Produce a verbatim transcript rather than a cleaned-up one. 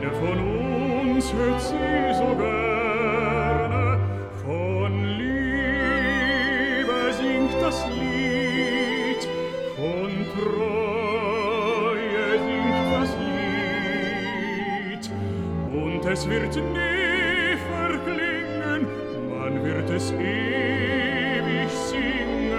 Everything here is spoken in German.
von uns hört sie so gerne, von Liebe singt das Lied, von Treue singt das Lied, und es wird nie verklingen, man wird es eh